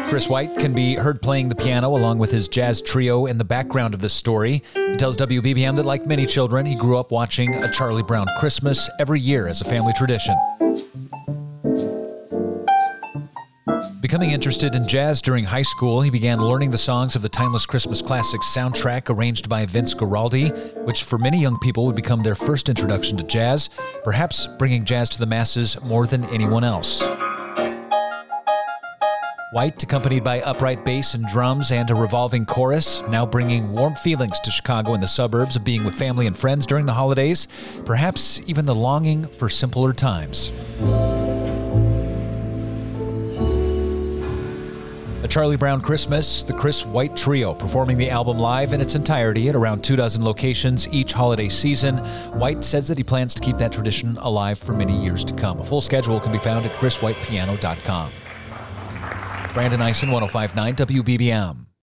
Chris White can be heard playing the piano along with his jazz trio in the background of this story. He tells WBBM that, like many children, he grew up watching A Charlie Brown Christmas every year as a family tradition. Becoming interested in jazz during high school, he began learning the songs of the timeless Christmas classics soundtrack arranged by Vince Guaraldi, which for many young people would become their first introduction to jazz, perhaps bringing jazz to the masses more than anyone else. White, accompanied by upright bass and drums and a revolving chorus, now bringing warm feelings to Chicago and the suburbs of being with family and friends during the holidays, perhaps even the longing for simpler times. A Charlie Brown Christmas, the Chris White Trio, performing the album live in its entirety at around 24 locations each holiday season. White says that he plans to keep that tradition alive for many years to come. A full schedule can be found at chriswhitepiano.com. Brandon Eisen, 105.9 WBBM.